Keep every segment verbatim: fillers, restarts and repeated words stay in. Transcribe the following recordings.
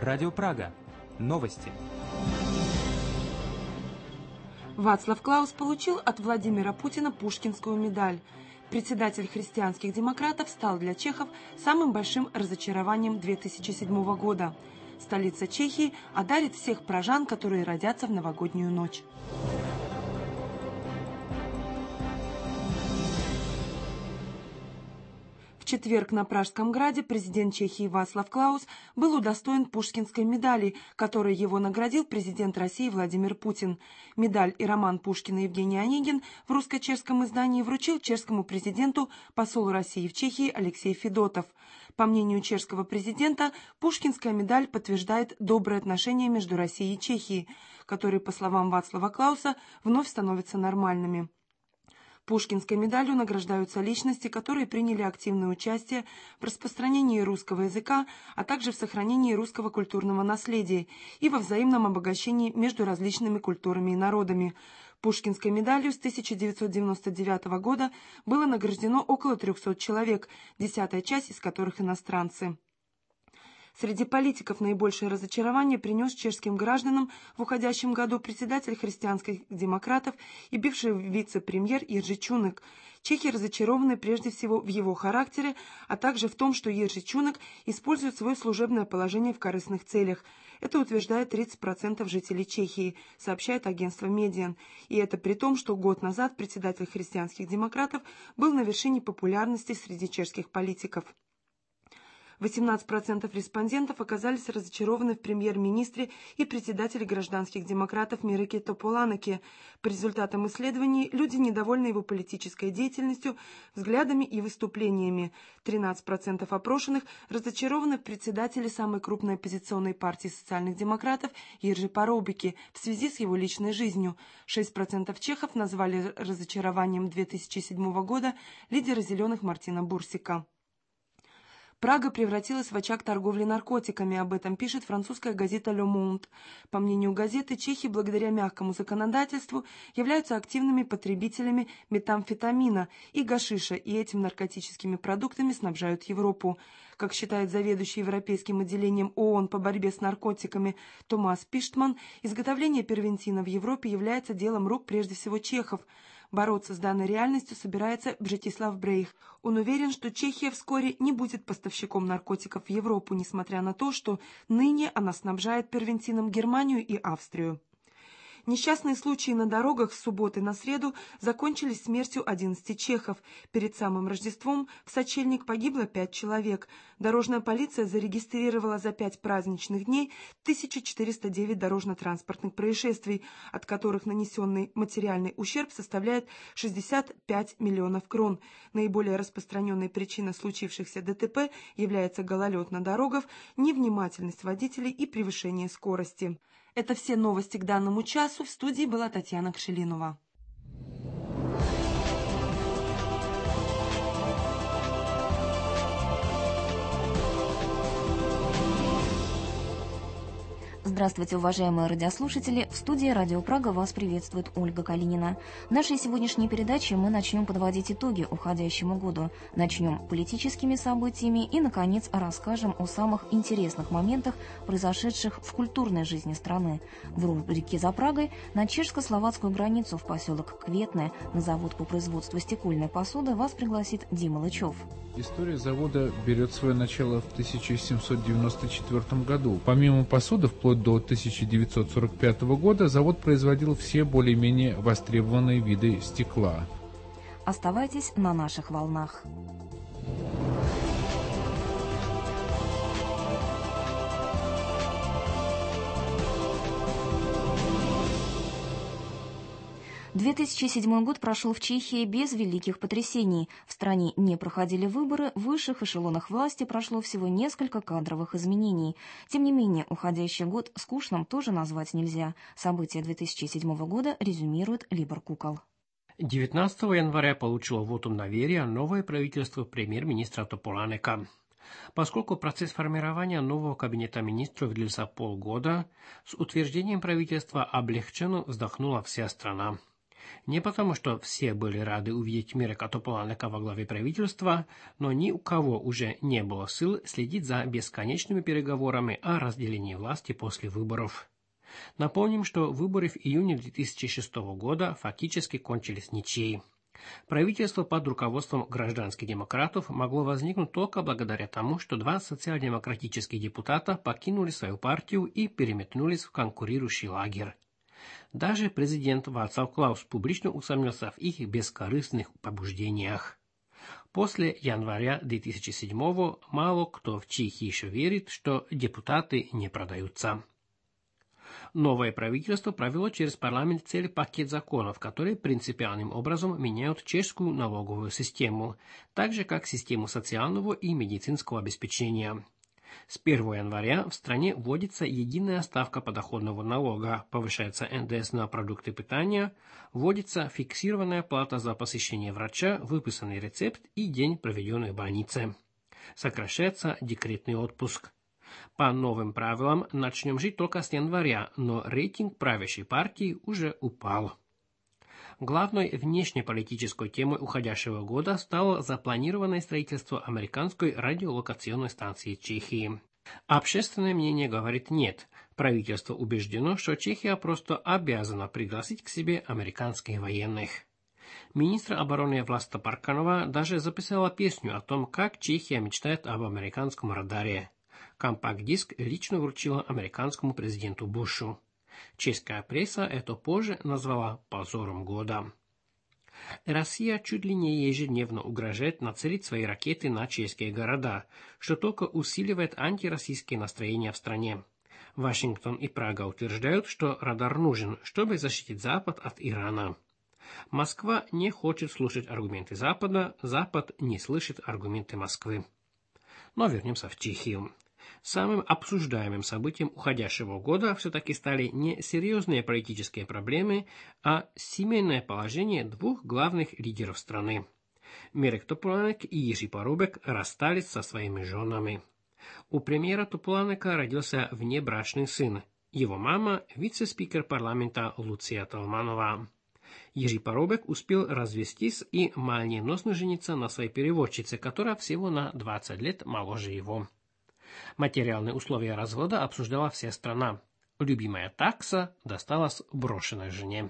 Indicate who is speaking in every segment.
Speaker 1: Радио Прага. Новости.
Speaker 2: Вацлав Клаус получил от Владимира Путина Пушкинскую медаль. Председатель христианских демократов стал для чехов самым большим разочарованием две тысячи седьмого года. Столица Чехии одарит всех пражан, которые родятся в новогоднюю ночь. В четверг на Пражском граде президент Чехии Вацлав Клаус был удостоен Пушкинской медали, которой его наградил президент России Владимир Путин. Медаль и роман Пушкина Евгений Онегин в русско-чешском издании вручил чешскому президенту посол России в Чехии Алексей Федотов. По мнению чешского президента, Пушкинская медаль подтверждает добрые отношения между Россией и Чехией, которые, по словам Вацлава Клауса, вновь становятся нормальными. Пушкинской медалью награждаются личности, которые приняли активное участие в распространении русского языка, а также в сохранении русского культурного наследия и во взаимном обогащении между различными культурами и народами. Пушкинской медалью с тысяча девятьсот девяносто девятого года было награждено около трехсот человек, десятая часть из которых иностранцы. Среди политиков наибольшее разочарование принес чешским гражданам в уходящем году председатель христианских демократов и бывший вице-премьер Иржи Чунек. Чехи разочарованы прежде всего в его характере, а также в том, что Иржи Чунек использует свое служебное положение в корыстных целях. Это утверждает тридцать процентов жителей Чехии, сообщает агентство Медиан. И это при том, что год назад председатель христианских демократов был на вершине популярности среди чешских политиков. восемнадцать процентов респондентов оказались разочарованы в премьер-министре и председателе гражданских демократов Мироке Тополанеке. По результатам исследований люди недовольны его политической деятельностью, взглядами и выступлениями. тринадцать процентов опрошенных разочарованы в председателе самой крупной оппозиционной партии социальных демократов Иржи Парубике в связи с его личной жизнью. шесть процентов чехов назвали разочарованием две тысячи седьмого года лидера «Зеленых» Мартина Бурсика. Прага превратилась в очаг торговли наркотиками, об этом пишет французская газета «Le Monde». По мнению газеты, чехи благодаря мягкому законодательству являются активными потребителями метамфетамина и гашиша, и этим наркотическими продуктами снабжают Европу. Как считает заведующий европейским отделением ООН по борьбе с наркотиками Томас Пиштман, изготовление первентина в Европе является делом рук прежде всего чехов. Бороться с данной реальностью собирается Бжетислав Брейх. Он уверен, что Чехия вскоре не будет поставщиком наркотиков в Европу, несмотря на то, что ныне она снабжает первентином Германию и Австрию. Несчастные случаи на дорогах с субботы на среду закончились смертью одиннадцати чехов. Перед самым Рождеством в сочельник погибло пять человек. Дорожная полиция зарегистрировала за пять праздничных дней тысячу четыреста девять дорожно-транспортных происшествий, от которых нанесенный материальный ущерб составляет шестьдесят пять миллионов крон. Наиболее распространенной причиной случившихся ДТП является гололед на дорогах, невнимательность водителей и превышение скорости. Это все новости к данному часу. В студии была Татьяна Кшелинова.
Speaker 3: Здравствуйте, уважаемые радиослушатели! В студии Радио Прага вас приветствует Ольга Калинина. В нашей сегодняшней передаче мы начнем подводить итоги уходящему году. Начнем политическими событиями и, наконец, расскажем о самых интересных моментах, произошедших в культурной жизни страны. В рубрике «За Прагой» на чешско-словацкую границу в поселок Кветне на завод по производству стекольной посуды вас пригласит Дима Лычев.
Speaker 4: История завода берет свое начало в тысяча семьсот девяносто четвёртом году. Помимо посуды, вплоть до тысяча девятьсот сорок пятого года завод производил все более-менее востребованные виды стекла.
Speaker 3: Оставайтесь на наших волнах. две тысячи седьмой год прошел в Чехии без великих потрясений. В стране не проходили выборы, в высших эшелонах власти прошло всего несколько кадровых изменений. Тем не менее, уходящий год скучным тоже назвать нельзя. События две тысячи седьмого года резюмирует Либор Кукол.
Speaker 5: девятнадцатого января получило вотум доверия новое правительство премьер-министра Тополанека. Поскольку процесс формирования нового кабинета министров длился полгода, с утверждением правительства облегченно вздохнула вся страна. Не потому, что все были рады увидеть Мирека Тополанека во главе правительства, но ни у кого уже не было сил следить за бесконечными переговорами о разделении власти после выборов. Напомним, что выборы в июне две тысячи шестого года фактически кончились ничьей. Правительство под руководством гражданских демократов могло возникнуть только благодаря тому, что два социал-демократических депутата покинули свою партию и переметнулись в конкурирующий лагерь. Даже президент Václav Klaus публично усомнился в их бескорыстных побуждениях. После января две тысячи седьмого мало кто в Чехии еще верит, что депутаты не продаются. Новое правительство провело через парламент целый пакет законов, которые принципиальным образом меняют чешскую налоговую систему, так же как систему социального и медицинского обеспечения. С первого января в стране вводится единая ставка подоходного налога, повышается эн дэ эс на продукты питания, вводится фиксированная плата за посещение врача, выписанный рецепт и день, проведенный в больнице. Сокращается декретный отпуск. По новым правилам начнем жить только с января, но рейтинг правящей партии уже упал. Главной внешнеполитической темой уходящего года стало запланированное строительство американской радиолокационной станции Чехии. Общественное мнение говорит «нет». Правительство убеждено, что Чехия просто обязана пригласить к себе американских военных. Министр обороны Власта Парканова даже записала песню о том, как Чехия мечтает об американском радаре. Компакт-диск лично вручила американскому президенту Бушу. Чешская пресса это позже назвала позором года. Россия чуть ли не ежедневно угрожает нацелить свои ракеты на чешские города, что только усиливает антироссийские настроения в стране. Вашингтон и Прага утверждают, что радар нужен, чтобы защитить Запад от Ирана. Москва не хочет слушать аргументы Запада, Запад не слышит аргументы Москвы. Но вернемся в Чехию. Самым обсуждаемым событием уходящего года все-таки стали не серьезные политические проблемы, а семейное положение двух главных лидеров страны. Мирек Тополанек и Jiří Paroubek расстались со своими женами. У премьера Тополанека родился внебрачный сын. Его мама – вице-спикер парламента Луция Толманова. Jiří Paroubek успел развестись и молниеносно жениться на своей переводчице, которая всего на двадцать лет моложе его. Материальные условия развода обсуждала вся страна. Любимая такса досталась брошенной жене.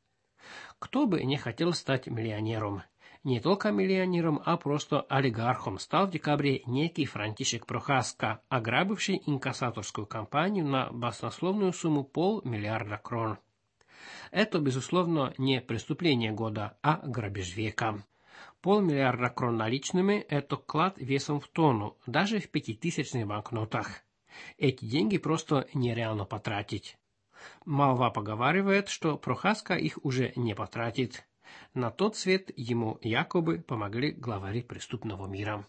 Speaker 5: Кто бы не хотел стать миллионером? Не только миллионером, а просто олигархом стал в декабре некий Франтишек Прохаска, ограбивший инкассаторскую компанию на баснословную сумму полмиллиарда крон. Это, безусловно, не преступление года, а грабеж века. Полмиллиарда крон наличными – это клад весом в тонну, даже в пятитысячных банкнотах. Эти деньги просто нереально потратить. Молва поговаривает, что Прохаска их уже не потратит. На тот свет ему якобы помогли главари преступного мира.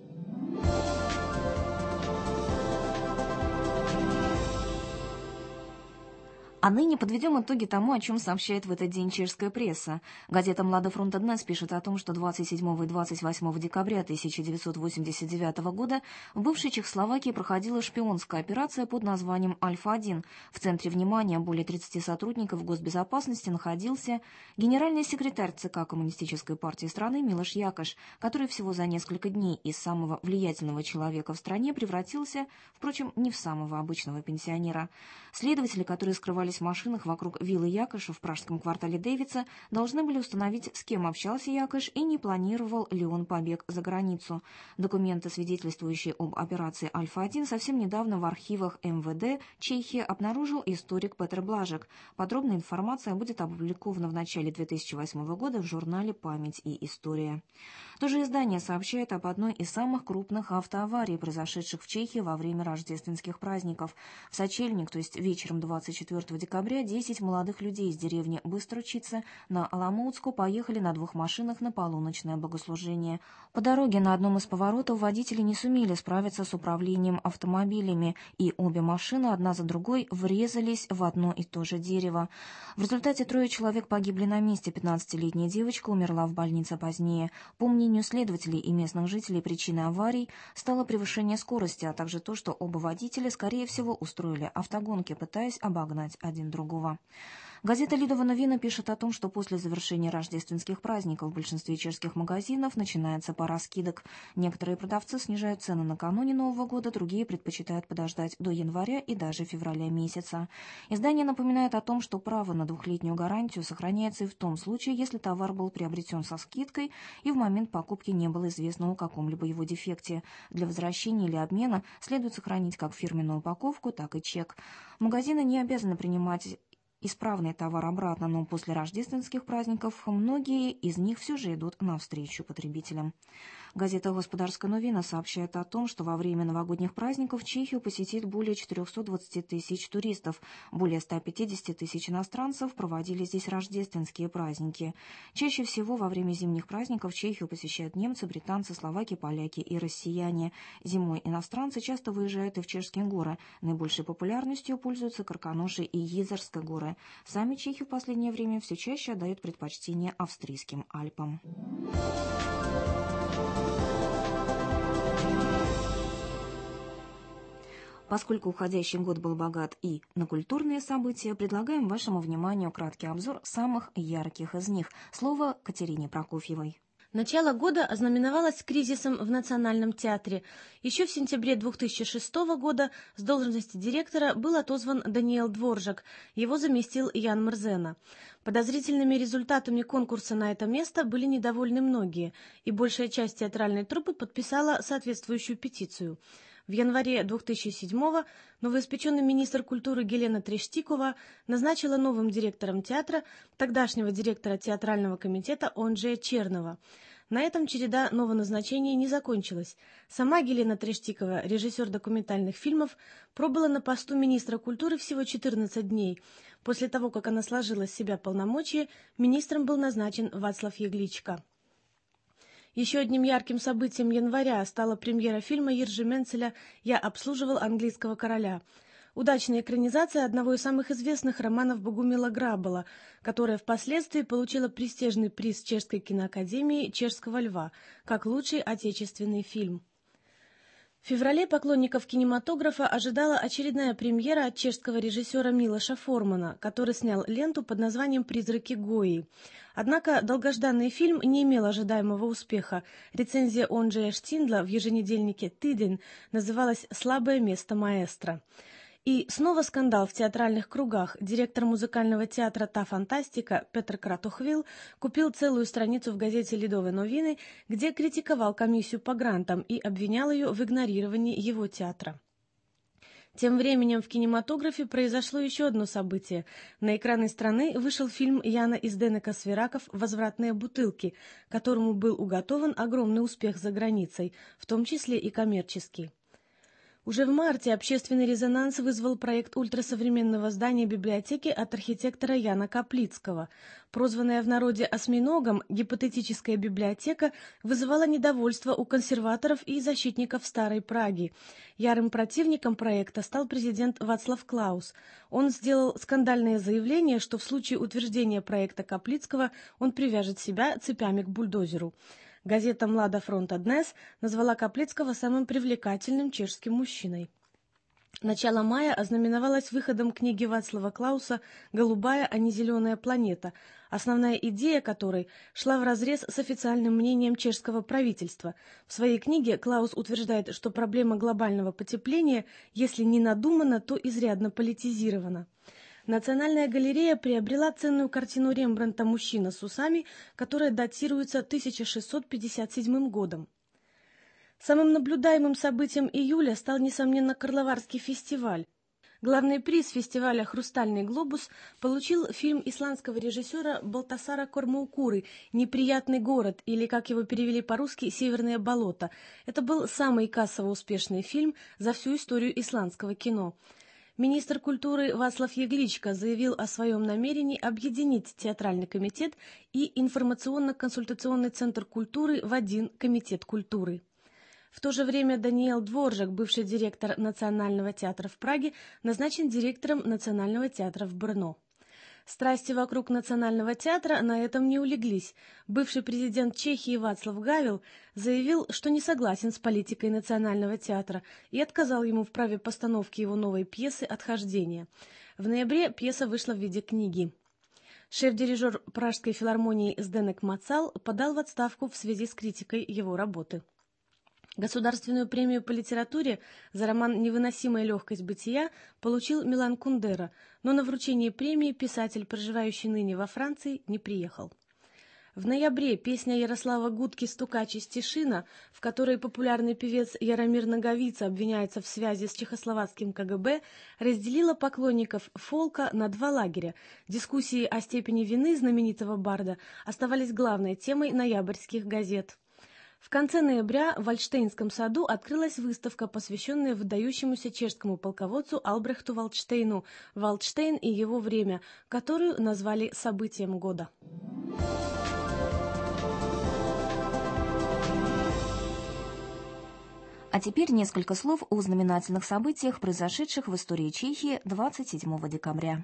Speaker 3: А ныне подведем итоги тому, о чем сообщает в этот день чешская пресса. Газета «Млада фронта Днес» пишет о том, что двадцать седьмого и двадцать восьмого декабря тысяча девятьсот восемьдесят девятого года в бывшей Чехословакии проходила шпионская операция под названием «Альфа один». В центре внимания более тридцати сотрудников госбезопасности находился генеральный секретарь ЦК Коммунистической партии страны Милош Якош, который всего за несколько дней из самого влиятельного человека в стране превратился, впрочем, не в самого обычного пенсионера. Следователи, которые скрывали в машинах вокруг виллы Якоша в пражском квартале Девица, должны были установить, с кем общался Якош и не планировал ли он побег за границу. Документы, свидетельствующие об операции «Альфа один», совсем недавно в архивах эм вэ дэ Чехии обнаружил историк Петр Блажек. Подробная информация будет опубликована в начале две тысячи восьмого года в журнале «Память и история». То же издание сообщает об одной из самых крупных автоаварий, произошедших в Чехии во время рождественских праздников. В сочельник, то есть вечером двадцать четвёртого декабря, десять молодых людей из деревни Быстрочица на Аламутску поехали на двух машинах на полуночное богослужение. По дороге на одном из поворотов водители не сумели справиться с управлением автомобилями, и обе машины одна за другой врезались в одно и то же дерево. В результате трое человек погибли на месте, пятнадцатилетняя девочка умерла в больнице позднее. По мнению следователей и местных жителей, причиной аварий стало превышение скорости, а также то, что оба водителя, скорее всего, устроили автогонки, пытаясь обогнать один другого. Газета «Лидова новина» пишет о том, что после завершения рождественских праздников в большинстве чешских магазинов начинается пора скидок. Некоторые продавцы снижают цены накануне Нового года, другие предпочитают подождать до января и даже февраля месяца. Издание напоминает о том, что право на двухлетнюю гарантию сохраняется и в том случае, если товар был приобретен со скидкой и в момент покупки не было известно о каком-либо его дефекте. Для возвращения или обмена следует сохранить как фирменную упаковку, так и чек. Магазины не обязаны принимать исправный товар обратно, но после рождественских праздников многие из них все же идут навстречу потребителям. Газета «Господарская новина» сообщает о том, что во время новогодних праздников Чехию посетит более четыреста двадцать тысяч туристов, более ста пятидесяти тысяч иностранцев проводили здесь рождественские праздники. Чаще всего во время зимних праздников Чехию посещают немцы, британцы, словаки, поляки и россияне. Зимой иностранцы часто выезжают и в чешские горы. Наибольшей популярностью пользуются Карканоши и Йезерские горы. Сами чехи в последнее время все чаще отдают предпочтение австрийским Альпам. Поскольку уходящий год был богат и на культурные события, предлагаем вашему вниманию краткий обзор самых ярких из них. Слово Катерине Прокофьевой.
Speaker 6: Начало года ознаменовалось кризисом в Национальном театре. Еще в сентябре две тысячи шестого года с должности директора был отозван Даниэл Дворжак, его заместил Ян Мрзена. Подозрительными результатами конкурса на это место были недовольны многие, и большая часть театральной труппы подписала соответствующую петицию. В январе две тысячи седьмого новоиспеченный министр культуры Гелена Трештикова назначила новым директором театра тогдашнего директора театрального комитета Онджея Чернова. На этом череда новоназначений не закончилась. Сама Гелена Трештикова, режиссер документальных фильмов, пробыла на посту министра культуры всего четырнадцать дней. После того, как она сложила с себя полномочия, министром был назначен Вацлав Ягличка. Еще одним ярким событием января стала премьера фильма Иржи Менцеля «Я обслуживал английского короля». Удачная экранизация одного из самых известных романов Богумила Грабала, которая впоследствии получила престижный приз Чешской киноакадемии «Чешского льва» как лучший отечественный фильм. В феврале поклонников кинематографа ожидала очередная премьера от чешского режиссера Милоша Формана, который снял ленту под названием «Призраки Гои». Однако долгожданный фильм не имел ожидаемого успеха. Рецензия Онджея Штиндла в еженедельнике «Тиден» называлась «Слабое место маэстро». И снова скандал в театральных кругах. Директор музыкального театра «Та Фантастика» Петр Кратухвил купил целую страницу в газете «Лидове новины», где критиковал комиссию по грантам и обвинял ее в игнорировании его театра. Тем временем в кинематографе произошло еще одно событие. На экраны страны вышел фильм Яна Изденека Свираков «Возвратные бутылки», которому был уготован огромный успех за границей, в том числе и коммерческий. Уже в марте общественный резонанс вызвал проект ультрасовременного здания библиотеки от архитектора Яна Каплицкого. Прозванная в народе «осьминогом», гипотетическая библиотека вызывала недовольство у консерваторов и защитников Старой Праги. Ярым противником проекта стал президент Вацлав Клаус. Он сделал скандальное заявление, что в случае утверждения проекта Каплицкого он привяжет себя цепями к бульдозеру. Газета «Млада фронта Днес» назвала Каплицкого самым привлекательным чешским мужчиной. Начало мая ознаменовалось выходом книги Вацлава Клауса «Голубая, а не зеленая планета», основная идея которой шла вразрез с официальным мнением чешского правительства. В своей книге Клаус утверждает, что проблема глобального потепления, если не надумана, то изрядно политизирована. Национальная галерея приобрела ценную картину Рембрандта «Мужчина с усами», которая датируется тысяча шестьсот пятьдесят седьмым годом. Самым наблюдаемым событием июля стал, несомненно, Карловарский фестиваль. Главный приз фестиваля «Хрустальный глобус» получил фильм исландского режиссера Балтасара Кормаукуры «Неприятный город», или, как его перевели по-русски, «Северное болото». Это был самый кассово успешный фильм за всю историю исландского кино. Министр культуры Вацлав Ягличка заявил о своем намерении объединить театральный комитет и информационно-консультационный центр культуры в один комитет культуры. В то же время Даниэл Дворжак, бывший директор Национального театра в Праге, назначен директором Национального театра в Брно. Страсти вокруг Национального театра на этом не улеглись. Бывший президент Чехии Václav Havel заявил, что не согласен с политикой Национального театра и отказал ему в праве постановки его новой пьесы «Отхождение». В ноябре пьеса вышла в виде книги. Шеф-дирижер Пражской филармонии Сденек Мацал подал в отставку в связи с критикой его работы. Государственную премию по литературе за роман «Невыносимая легкость бытия» получил Милан Кундера, но на вручение премии писатель, проживающий ныне во Франции, не приехал. В ноябре песня Ярослава Гудки «Стукач из Тишина», в которой популярный певец Яромир Наговица обвиняется в связи с чехословацким ка гэ бэ, разделила поклонников фолка на два лагеря. Дискуссии о степени вины знаменитого барда оставались главной темой ноябрьских газет. В конце ноября в Вальштейнском саду открылась выставка, посвященная выдающемуся чешскому полководцу Албрехту Вальдштейну «Вальдштейн и его время», которую назвали событием года.
Speaker 3: А теперь несколько слов о знаменательных событиях, произошедших в истории Чехии двадцать седьмого декабря.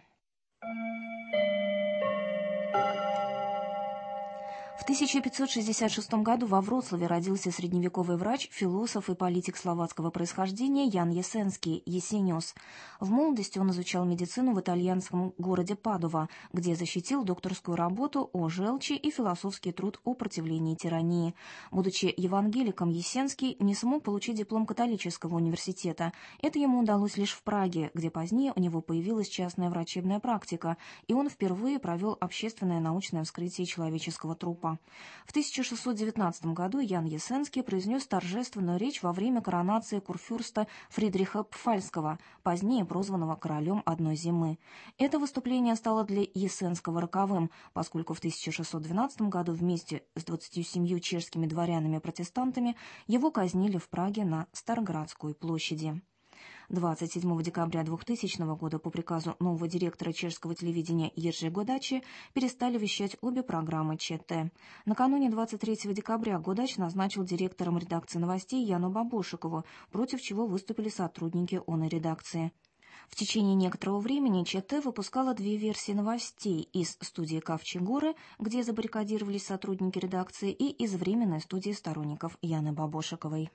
Speaker 3: В тысяча пятьсот шестьдесят шестом году во Вроцлаве родился средневековый врач, философ и политик словацкого происхождения Ян Ясенский, Есениус. В молодости он изучал медицину в итальянском городе Падува, где защитил докторскую работу о желчи и философский труд о противлении тирании. Будучи евангеликом, Есенский не смог получить диплом католического университета. Это ему удалось лишь в Праге, где позднее у него появилась частная врачебная практика, и он впервые провел общественное научное вскрытие человеческого трупа. В тысяча шестьсот девятнадцатом году Ян Ясенский произнес торжественную речь во время коронации курфюрста Фридриха Пфальцского, позднее прозванного королем одной зимы. Это выступление стало для Ясенского роковым, поскольку в тысяча шестьсот двенадцатом году вместе с двадцатью семью чешскими дворянами-протестантами его казнили в Праге на Старградской площади. двадцать седьмого декабря двухтысячного года по приказу нового директора чешского телевидения Ержи Годачи перестали вещать обе программы ЧТ. Накануне двадцать третьего декабря Годач назначил директором редакции новостей Яну Бабошикову, против чего выступили сотрудники оной редакции. В течение некоторого времени ЧТ выпускала две версии новостей: из студии Кавчи-Горы, где забаррикадировались сотрудники редакции, и из временной студии сторонников Яны Бабошиковой.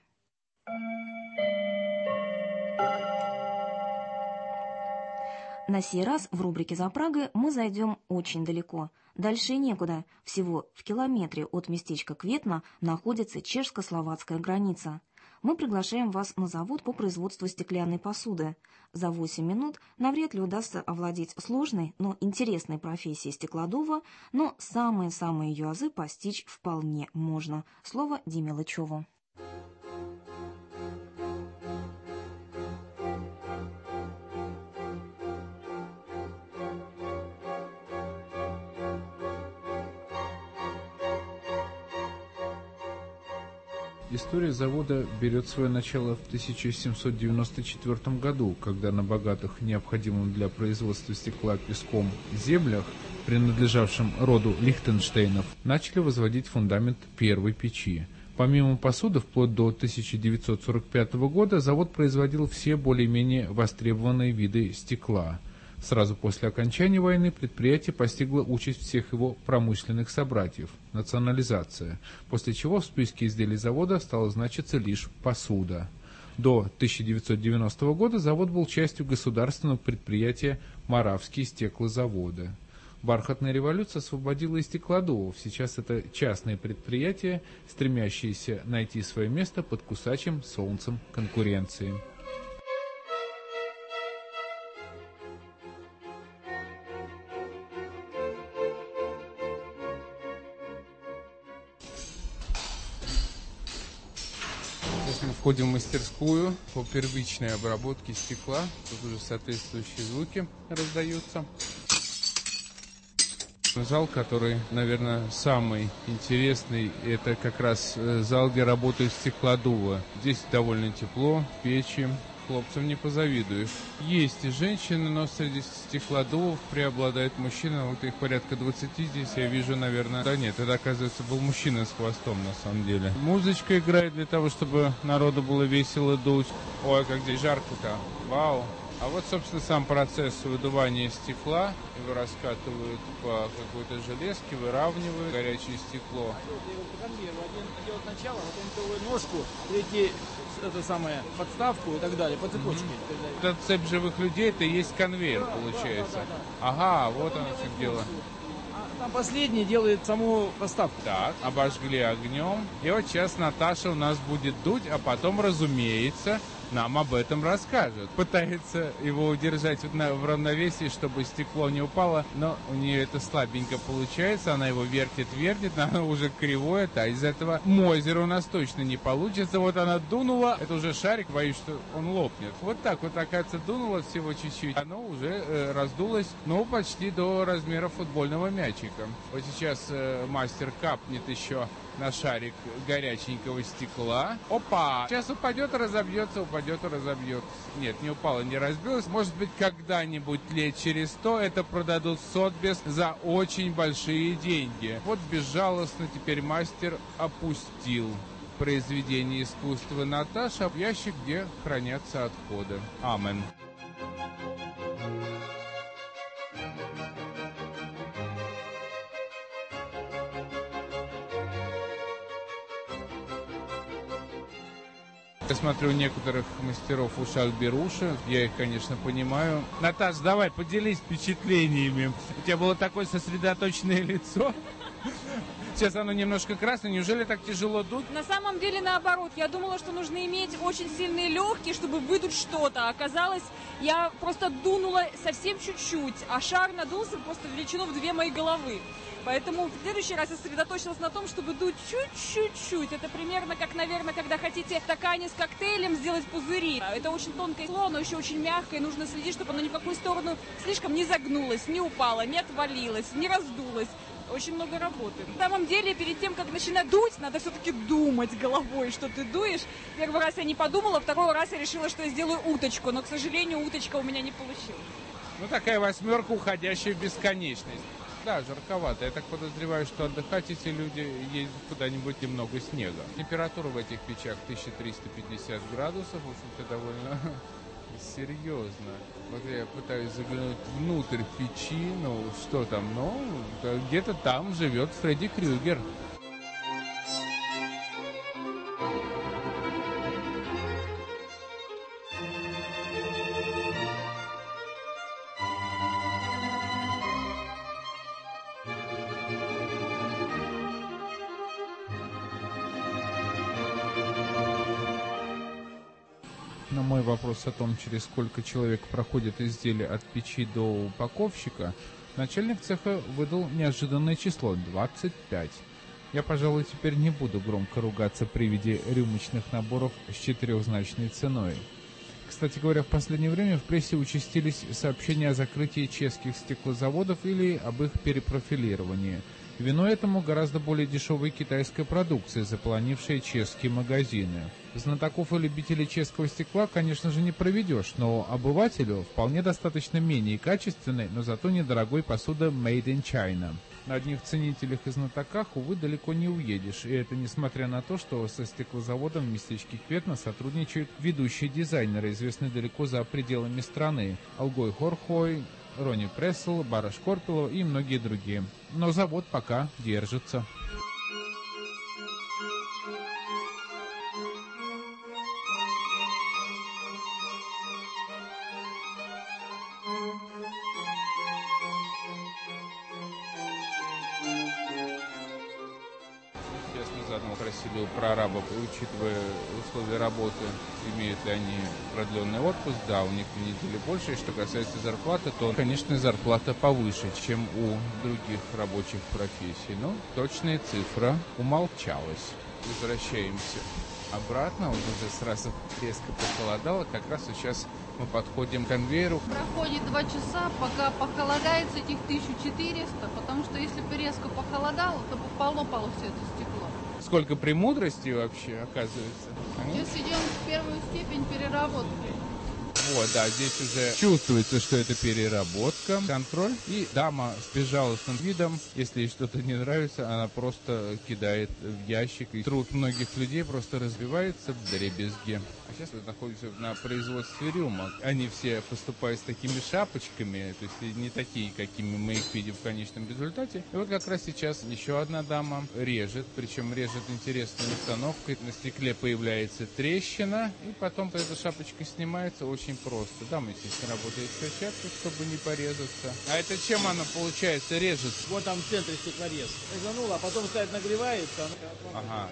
Speaker 3: На сей раз в рубрике «За Прагой» мы зайдем очень далеко. Дальше некуда. Всего в километре от местечка Кветна находится чешско-словацкая граница. Мы приглашаем вас на завод по производству стеклянной посуды. За восемь минут навряд ли удастся овладеть сложной, но интересной профессией стеклодува, но самые-самые ее азы постичь вполне можно. Слово Диме Лычеву.
Speaker 4: История завода берет свое начало в тысяча семьсот девяносто четвёртом году, когда на богатых необходимым для производства стекла песком землях, принадлежавшим роду Лихтенштейнов, начали возводить фундамент первой печи. Помимо посуды, вплоть до тысяча девятьсот сорок пятого года завод производил все более-менее востребованные виды стекла. Сразу после окончания войны предприятие постигло участь всех его промышленных собратьев – национализация, после чего в списке изделий завода стала значиться лишь посуда. До тысяча девятьсот девяностого года завод был частью государственного предприятия «Моравские стеклозаводы». Бархатная революция освободила и стеклодувов. Сейчас это частные предприятия, стремящиеся найти свое место под кусачим солнцем конкуренции. Мы входим в мастерскую по первичной обработке стекла. Тут уже соответствующие звуки раздаются. Зал, который, наверное, самый интересный, это как раз зал, где работают стеклодувы. Здесь довольно тепло, печи. Хлопцам не позавидуешь. Есть и женщины, но среди стеклодувов преобладают мужчины. Вот их порядка двадцати здесь я вижу, наверное. Да нет, это, оказывается, был мужчина с хвостом, на самом деле. Музычка играет для того, чтобы народу было весело дуть. Ой, как здесь жарко-то. Вау. А вот, собственно, сам процесс выдувания стекла. Его раскатывают по какой-то железке, выравнивают горячее стекло.
Speaker 7: Один идет сначала, потом делает ножку, третий это самое, подставку и так далее, по цепочке.
Speaker 4: Mm-hmm. Эта цепь живых людей, это и есть конвейер, получается. Да, да, да. Ага, вот оно все дело.
Speaker 7: Там последний делает саму поставку.
Speaker 4: Так, обожгли огнем. И вот сейчас Наташа у нас будет дуть, а потом, разумеется, нам об этом расскажет. Пытается его удержать в равновесии, чтобы стекло не упало, но у нее это слабенько получается. Она его вертит-вертит, оно уже кривое, а из этого Мойзера у нас точно не получится. Вот она дунула, это уже шарик, боюсь, что он лопнет. Вот так вот, оказывается, дунула всего чуть-чуть. Оно уже э, раздулось, ну, почти до размера футбольного мячика. Вот сейчас э, мастер капнет еще на шарик горяченького стекла. Опа! Сейчас упадет и разобьется, упадет и разобьется. Нет, не упало, не разбилось. Может быть, когда-нибудь лет через сто это продадут в Сотбис за очень большие деньги. Вот безжалостно теперь мастер опустил произведение искусства Наташи в ящик, где хранятся отходы. Амен. Я смотрю, у некоторых мастеров в ушах беруши, я их, конечно, понимаю. Наташ, давай, поделись впечатлениями. У тебя было такое сосредоточенное лицо. Сейчас оно немножко красное. Неужели так тяжело дуть?
Speaker 8: На самом деле наоборот. Я думала, что нужно иметь очень сильные легкие, чтобы выдуть что-то. Оказалось, я просто дунула совсем чуть-чуть, а шар надулся просто величину в две мои головы. Поэтому в следующий раз я сосредоточилась на том, чтобы дуть чуть-чуть-чуть. Это примерно как, наверное, когда хотите в стакане с коктейлем сделать пузыри. Это очень тонкое стекло, оно еще очень мягкое. Нужно следить, чтобы оно ни в какую сторону слишком не загнулось, не упало, не отвалилось, не раздулось. Очень много работы. На самом деле, перед тем, как начинать дуть, надо все-таки думать головой, что ты дуешь. Первый раз я не подумала, второй раз я решила, что я сделаю уточку. Но, к сожалению, уточка у меня не получилась.
Speaker 4: Ну, такая восьмерка, уходящая в бесконечность. Да, жарковато. Я так подозреваю, что отдыхать эти люди ездят куда-нибудь, где много снега. Температура в этих печах тысяча триста пятьдесят градусов. В общем-то, довольно серьезно. Вот я пытаюсь заглянуть внутрь печи. Ну, что там? Ну, где-то там живет Фредди Крюгер. На мой вопрос о том, через сколько человек проходит изделие от печи до упаковщика, начальник цеха выдал неожиданное число – двадцать пять. Я, пожалуй, теперь не буду громко ругаться при виде рюмочных наборов с четырехзначной ценой. Кстати говоря, в последнее время в прессе участились сообщения о закрытии чешских стеклозаводов или об их перепрофилировании. Виной этому гораздо более дешевая китайская продукция, заполонившая чешские магазины. Знатоков и любителей чешского стекла, конечно же, не проведешь, но обывателю вполне достаточно менее качественной, но зато недорогой посуды Made in China. На одних ценителях и знатоках, увы, далеко не уедешь, и это несмотря на то, что со стеклозаводом в местечке Кветна сотрудничают ведущие дизайнеры, известные далеко за пределами страны – Алгой Хорхой, Ронни Прессел, Бара Шкорпилова и многие другие. Но завод пока держится. Заодно просили у прорабов, учитывая условия работы, имеют ли они продленный отпуск, да, у них две недели больше. И что касается зарплаты, то, конечно, зарплата повыше, чем у других рабочих профессий. Но точная цифра умолчалась. Возвращаемся обратно, уже сразу резко похолодало, как раз сейчас мы подходим к конвейеру.
Speaker 9: Проходит два часа, пока похолодает с этих тысяча четыреста, потому что если бы резко похолодало, то бы полопало все это стекло.
Speaker 4: Сколько премудрости вообще, оказывается.
Speaker 9: Сейчас идем в первую степень переработки.
Speaker 4: Вот, да, здесь уже чувствуется, что это переработка, контроль. И дама с безжалостным видом, если ей что-то не нравится, она просто кидает в ящик. И труд многих людей просто разбивается в дребезги. А сейчас мы находимся на производстве рюмок. Они все поступают с такими шапочками, то есть не такие, какими мы их видим в конечном результате. И вот как раз сейчас еще одна дама режет, причем режет интересной установкой. На стекле появляется трещина, и потом эта шапочка снимается, очень просто. Да, мы, естественно, работает перчатка, чтобы не порезаться. А это чем оно, получается, режется?
Speaker 7: Вот там в центре стеклорез. Резануло, а потом стоит нагревается.
Speaker 4: Ага.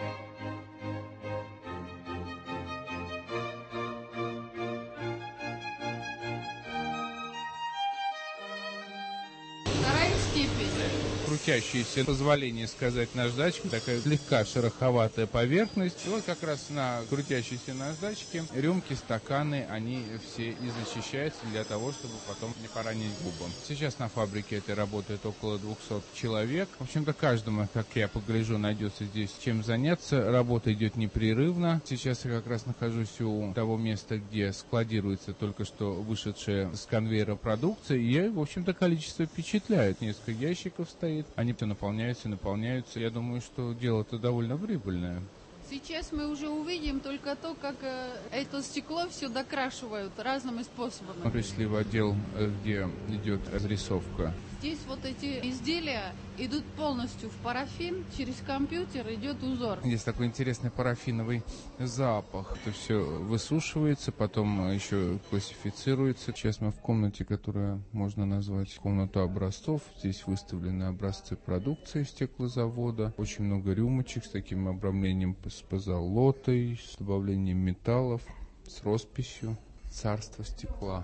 Speaker 9: Вторая степень.
Speaker 4: Крутящаяся, позволение сказать, наждачка, такая слегка шероховатая поверхность. И вот как раз на крутящейся наждачке рюмки, стаканы, они все и зачищаются для того, чтобы потом не поранить губы. Сейчас на фабрике этой работает около двухсот человек. В общем-то, каждому, как я погляжу, найдется здесь чем заняться. Работа идет непрерывно. Сейчас я как раз нахожусь у того места, где складируется только что вышедшая с конвейера продукция. И, в общем-то, количество впечатляет. Несколько ящиков стоит. Они все наполняются, наполняются. Я думаю, что дело-то довольно прибыльное.
Speaker 9: Сейчас мы уже увидим только то, как э, это стекло все докрашивают разными способами.
Speaker 4: Мы пришли в отдел, где идет разрисовка.
Speaker 9: Здесь вот эти изделия идут полностью в парафин, через компьютер идет узор.
Speaker 4: Есть такой интересный парафиновый запах. Это все высушивается, потом еще классифицируется. Сейчас мы в комнате, которую можно назвать комнату образцов. Здесь выставлены образцы продукции стеклозавода. Очень много рюмочек с таким обрамлением с позолотой, с добавлением металлов, с росписью «Царство стекла».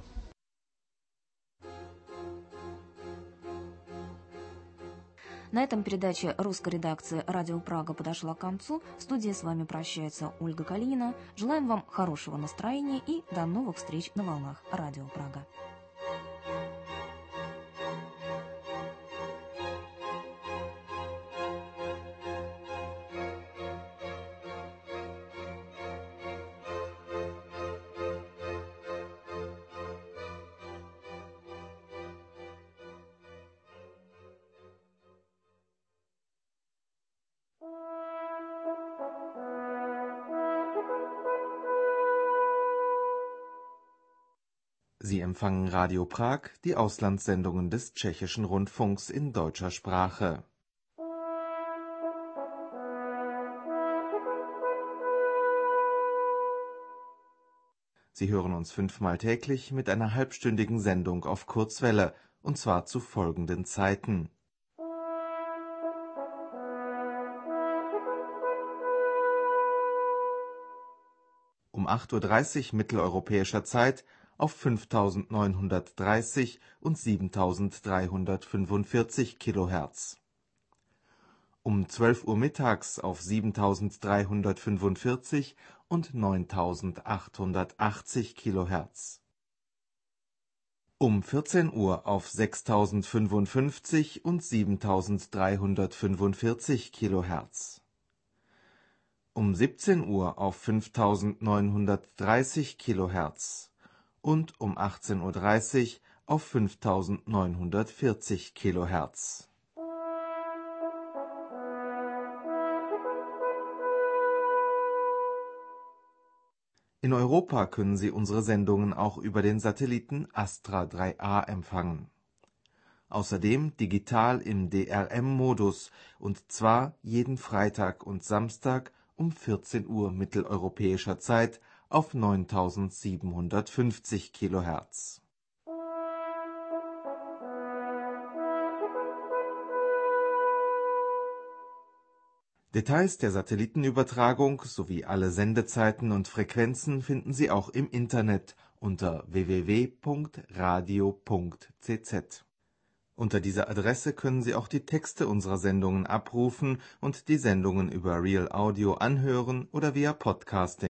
Speaker 3: На этом передача русской редакции «Радио Прага» подошла к концу. В студии с вами прощается Ольга Калинина. Желаем вам хорошего настроения и до новых встреч на волнах «Радио Прага».
Speaker 10: Sie empfangen Radio Prag, die Auslandssendungen des Tschechischen Rundfunks in deutscher Sprache. Sie hören uns fünfmal täglich mit einer halbstündigen Sendung auf Kurzwelle, und zwar zu folgenden Zeiten: um acht Uhr dreißig mitteleuropäischer Zeit auf fünftausendneunhundertdreißig und siebentausenddreihundertfünfundvierzig Kilohertz. Um zwölf Uhr mittags auf siebentausenddreihundertfünfundvierzig und neuntausendachthundertachtzig Kilohertz. Um vierzehn Uhr auf sechstausendfünfundfünfzig und siebentausenddreihundertfünfundvierzig Kilohertz. Um siebzehn Uhr auf fünftausendneunhundertdreißig Kilohertz und um achtzehn Uhr dreißig auf fünftausendneunhundertvierzig Kilohertz. In Europa können Sie unsere Sendungen auch über den Satelliten Astra drei A empfangen. Außerdem digital im D R M-Modus, und zwar jeden Freitag und Samstag um vierzehn Uhr mitteleuropäischer Zeit auf neuntausendsiebenhundertfünfzig Kilohertz. Details der Satellitenübertragung sowie alle Sendezeiten und Frequenzen finden Sie auch im Internet unter w w w punkt radio punkt c z. Unter dieser Adresse können Sie auch die Texte unserer Sendungen abrufen und die Sendungen über Real Audio anhören oder via Podcasting